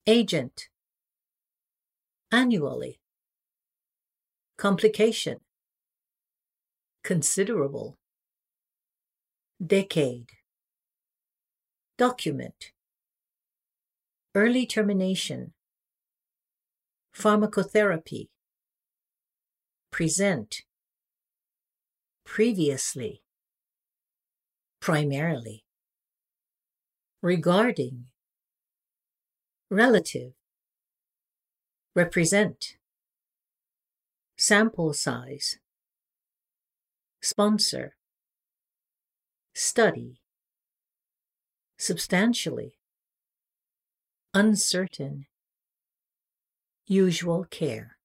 agent, annually, complication, considerable, decade, document, early termination, pharmacotherapy, present, previously, primarily, regarding, relative, represent, sample size, sponsor, study, substantially, uncertain, usual care.